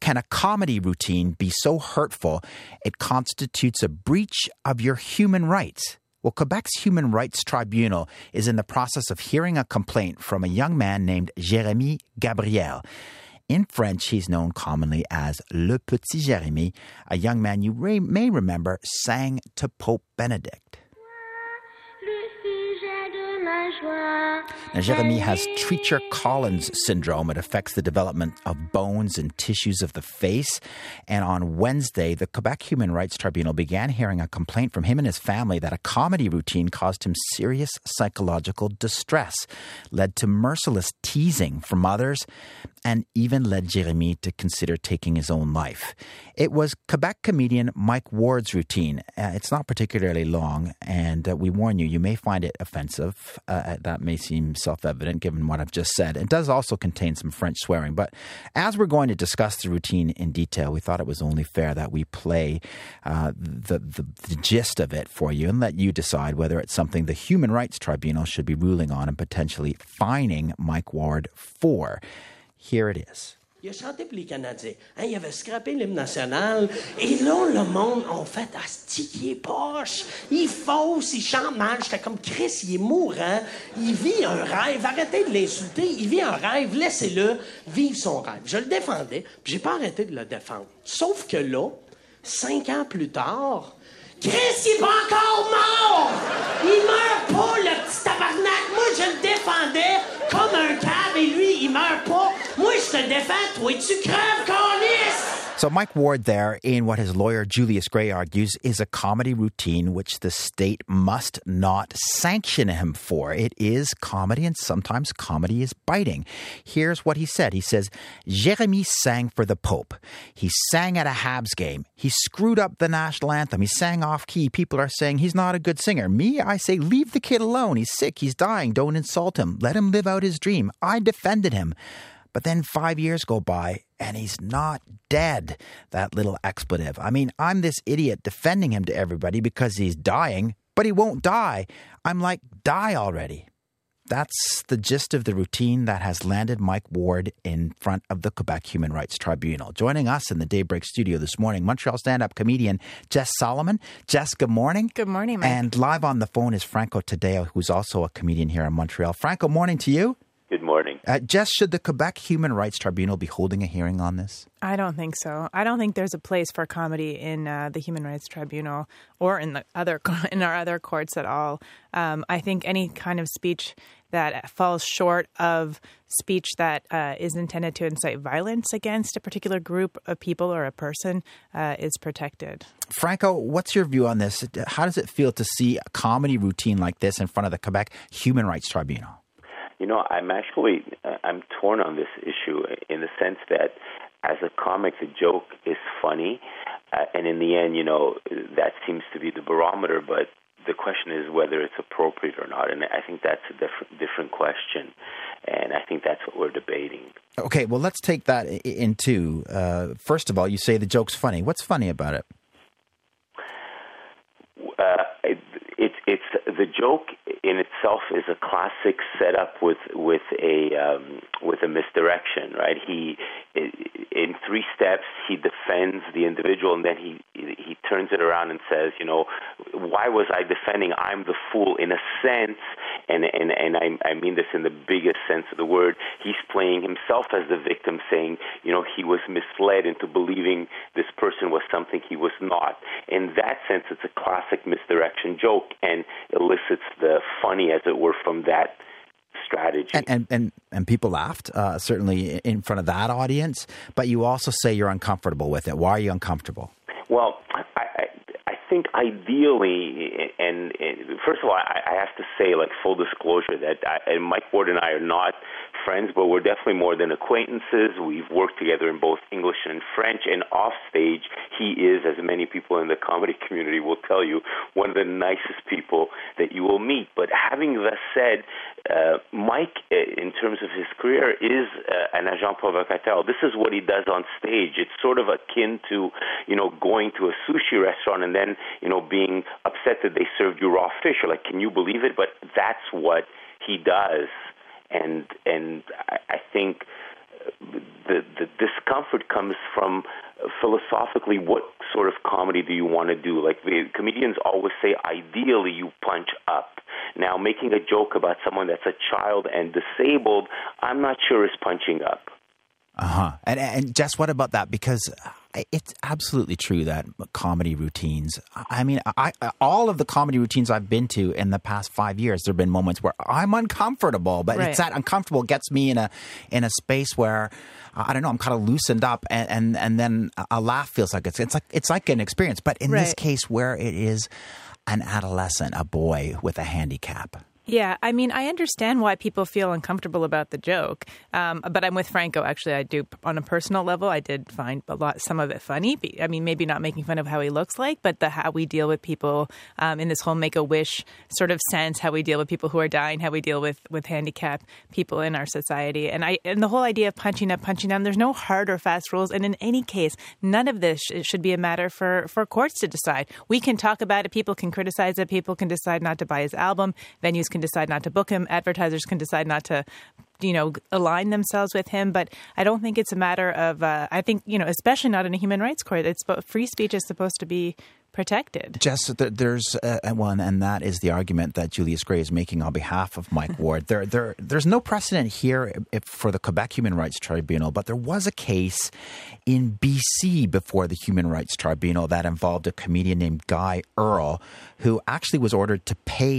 Can a comedy routine be so hurtful it constitutes a breach of your human rights? Well, Quebec's Human Rights Tribunal is in the process of hearing a complaint from a young man named Jérémy Gabriel. In French, he's known commonly as Le Petit Jérémy, a young man you may remember sang to Pope Benedict. Now, Jérémy has Treacher-Collins syndrome. It affects the development of bones and tissues of the face. And on Wednesday, the Quebec Human Rights Tribunal began hearing a complaint from him and his family that a comedy routine caused him serious psychological distress, led to merciless teasing from others, and even led Jérémy to consider taking his own life. It was Quebec comedian Mike Ward's routine. It's not particularly long, and we warn you, you may find it offensive. That may seem self-evident given what I've just said. It does also contain some French swearing, but as we're going to discuss the routine in detail, we thought it was only fair that we play the gist of it for you and let you decide whether it's something the Human Rights Tribunal should be ruling on and potentially fining Mike Ward for. Here it is. Il a chanté pour les Canadiens. Hein, il avait scrappé l'hymne national. Et là, le monde a fait « Asti, il est poche. Il fausse, il chante mal. » J'étais comme « Chris, il est mourant. Il vit un rêve. Arrêtez de l'insulter. Il vit un rêve. Laissez-le vivre son rêve. » Je le défendais, puis j'ai pas arrêté de le défendre. Sauf que là, 5 ans plus tard, Chris, il est pas encore mort! Il meurt pas, le petit tabarnak! Moi, je le défendais comme un cave et lui, il meurt pas. Moi, je te défends, toi, tu crèves, câlisse! So Mike Ward there, in what his lawyer Julius Gray argues, is a comedy routine which the state must not sanction him for. It is comedy, and sometimes comedy is biting. Here's what he said. He says, Jérémy sang for the Pope. He sang at a Habs game. He screwed up the national anthem. He sang off-key. People are saying he's not a good singer. Me, I say, leave the kid alone. He's sick. He's dying. Don't insult him. Let him live out his dream. I defended him. But then 5 years go by, and he's not dead, that little expletive. I mean, I'm this idiot defending him to everybody because he's dying, but he won't die. I'm like, die already. That's the gist of the routine that has landed Mike Ward in front of the Quebec Human Rights Tribunal. Joining us in the Daybreak studio this morning, Montreal stand-up comedian Jess Solomon. Jess, good morning. Good morning, Mike. And live on the phone is Franco Tadeo, who's also a comedian here in Montreal. Franco, morning to you. Good morning. Jess, should the Quebec Human Rights Tribunal be holding a hearing on this? I don't think so. I don't think there's a place for comedy in the Human Rights Tribunal or in our other courts at all. I think any kind of speech that falls short of speech that is intended to incite violence against a particular group of people or a person is protected. Franco, what's your view on this? How does it feel to see a comedy routine like this in front of the Quebec Human Rights Tribunal? You know, I'm torn on this issue in the sense that as a comic, the joke is funny. And in the end, you know, that seems to be the barometer. But the question is whether it's appropriate or not. And I think that's a different question. And I think that's what we're debating. Okay, well, let's take that into, first of all, you say the joke's funny. What's funny about it? It's the joke in itself is a classic setup with a misdirection, right? He in 3 steps he defends the individual, and then he turns it around and says, you know, why was I defending? I'm the fool in a sense, and I mean this in the biggest sense of the word. He's playing himself as the victim, saying, you know, he was misled into believing this person was something he was not. In that sense, it's a classic misdirection joke, and elicits the funny, as it were, from that strategy. And people laughed, certainly in front of that audience, but you also say you're uncomfortable with it. Why are you uncomfortable? Well, I think ideally, and first of all, I have to say, like, full disclosure, that Mike Ward and I are not friends, but we're definitely more than acquaintances. We've worked together in both English and French, and off stage, he is, as many people in the comedy community will tell you, one of the nicest people that you will meet. But having thus said, Mike, in terms of his career, is an agent provocateur. This is what he does on stage. It's sort of akin to, you know, going to a sushi restaurant and then, you know, being upset that they served you raw fish. You're like, can you believe it? But that's what he does. And I think the discomfort comes from philosophically, what sort of comedy do you want to do? Like, the comedians always say, ideally you punch up. Now, making a joke about someone that's a child and disabled, I'm not sure is punching up. And Jess, what about that? Because it's absolutely true that comedy routines, I mean, all of the comedy routines I've been to in the past 5 years, there have been moments where I'm uncomfortable, but It's that uncomfortable gets me in a space where, I don't know, I'm kind of loosened up, and then a laugh feels like it's like an experience. But in this case, where it is an adolescent, a boy with a handicap. Yeah, I mean, I understand why people feel uncomfortable about the joke, but I'm with Franco. Actually, I do, on a personal level, I did find some of it funny. I mean, maybe not making fun of how he looks like, but how we deal with people in this whole Make-A-Wish sort of sense, how we deal with people who are dying, how we deal with handicapped people in our society. And the whole idea of punching up, punching down, there's no hard or fast rules. And in any case, none of this should be a matter for courts to decide. We can talk about it. People can criticize it. People can decide not to buy his album. Venues can decide not to book him. Advertisers can decide not to, align themselves with him. But I don't think it's a matter of, I think, especially not in a human rights court. Free speech is supposed to be protected. Jess, there's one, and that is the argument that Julius Gray is making on behalf of Mike Ward. There's no precedent here for the Quebec Human Rights Tribunal, but there was a case in BC before the Human Rights Tribunal that involved a comedian named Guy Earle, who actually was ordered to pay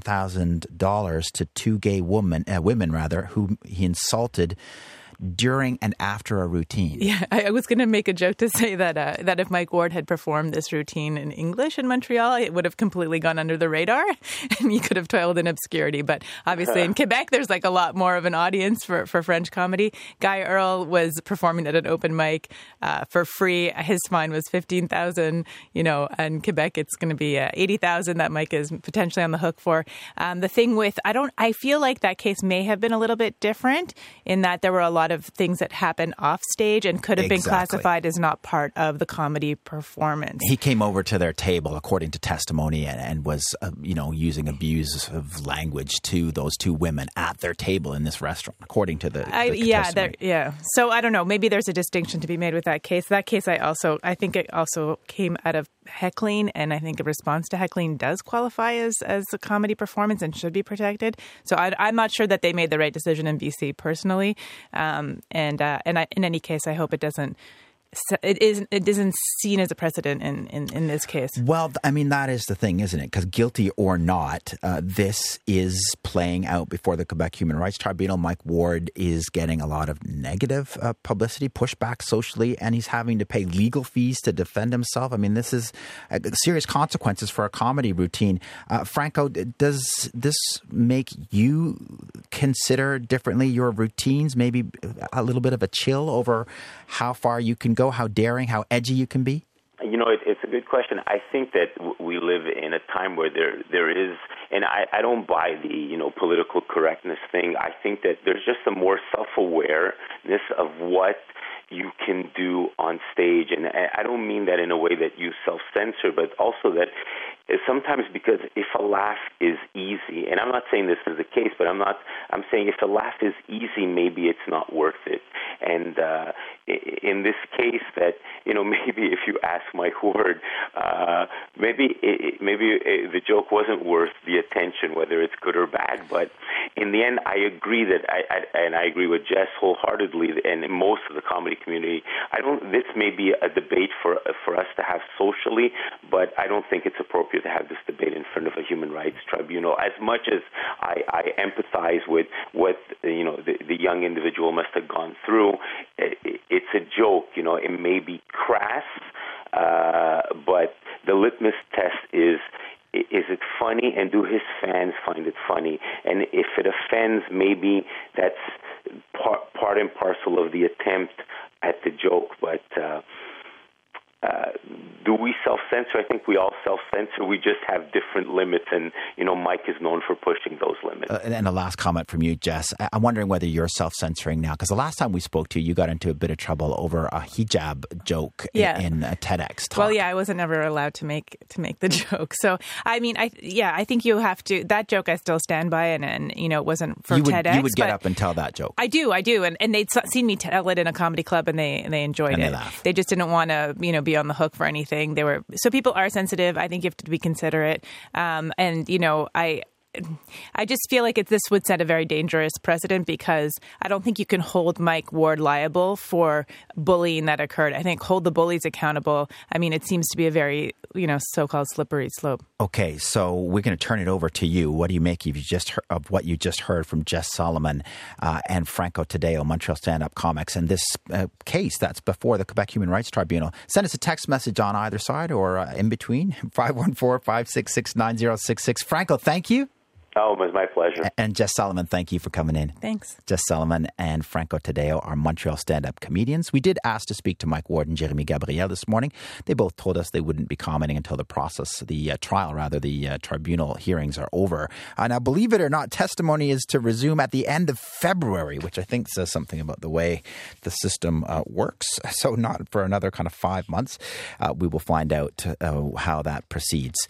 $15,000 to two gay women, whom he insulted during and after a routine. Yeah, I was going to make a joke to say that if Mike Ward had performed this routine in English in Montreal, it would have completely gone under the radar and he could have toiled in obscurity. But obviously in Quebec, there's like a lot more of an audience for French comedy. Guy Earle was performing at an open mic for free. His fine was $15,000, and Quebec, it's going to be $80,000 that Mike is potentially on the hook for. The thing with, I feel like that case may have been a little bit different in that there were a lot of things that happened off stage and could have been classified as not part of the comedy performance. He came over to their table, according to testimony, and was, using abusive language to those two women at their table in this restaurant, according to the testimony. So I don't know. Maybe there's a distinction to be made with that case. That case, I think it also came out of heckling, and I think a response to heckling does qualify as a comedy performance and should be protected. So I'm not sure that they made the right decision in BC personally. In any case, I hope it isn't seen as a precedent in this case. Well, I mean, that is the thing, isn't it? Because guilty or not, this is playing out before the Quebec Human Rights Tribunal. Mike Ward is getting a lot of negative publicity, pushback socially, and he's having to pay legal fees to defend himself. I mean, this is serious consequences for a comedy routine. Franco, does this make you consider differently your routines? Maybe a little bit of a chill over how far you can go, how daring, how edgy you can be? It's a good question. I think that we live in a time where there is, and I don't buy the, political correctness thing. I think that there's just a more self-awareness of what you can do on stage. And I don't mean that in a way that you self-censor, but also that sometimes, because if a laugh is easy, and I'm not saying this is the case, but I'm saying if a laugh is easy, maybe it's not worth it. And in this case, that maybe if you ask Mike Ward, maybe the joke wasn't worth the attention, whether it's good or bad. But in the end, I agree that I agree with Jess wholeheartedly, and most of the comedy community. This may be a debate for us to have socially, but I don't think it's appropriate to have this debate in front of a human rights tribunal. As much as I empathize with what the young individual must have gone through, it's a joke. It may be crass, but the litmus test is it funny, and do his fans find it funny? And if it offends, maybe that's part and parcel of the attempt at the joke. But do we self-censor? I think we all self-censor. We just have different limits, and, Mike is known for pushing those limits. And a last comment from you, Jess. I'm wondering whether you're self-censoring now, because the last time we spoke to you, you got into a bit of trouble over a hijab joke in a TEDx talk. Well, yeah, I wasn't ever allowed to make the joke. So, I mean, I think you have to. That joke I still stand by, and it wasn't for TEDx. You would get up and tell that joke. I do, and they'd seen me tell it in a comedy club, and they enjoyed it. They laughed. They just didn't want to, be on the hook for anything. So people are sensitive. I think you have to be considerate, I just feel like this would set a very dangerous precedent, because I don't think you can hold Mike Ward liable for bullying that occurred. I think hold the bullies accountable. I mean, it seems to be a very, so-called slippery slope. Okay, so we're going to turn it over to you. What do you make of what you just heard from Jess Solomon and Franco Taddeo, Montreal stand-up comics, and this case that's before the Quebec Human Rights Tribunal? Send us a text message on either side or in between, 514-566-9066. Franco, thank you. Oh, it was my pleasure. And Jess Solomon, thank you for coming in. Thanks. Jess Solomon and Franco Taddeo are Montreal stand-up comedians. We did ask to speak to Mike Ward and Jeremy Gabriel this morning. They both told us they wouldn't be commenting until the tribunal hearings are over. Now, believe it or not, testimony is to resume at the end of February, which I think says something about the way the system works. So not for another kind of 5 months. We will find out how that proceeds.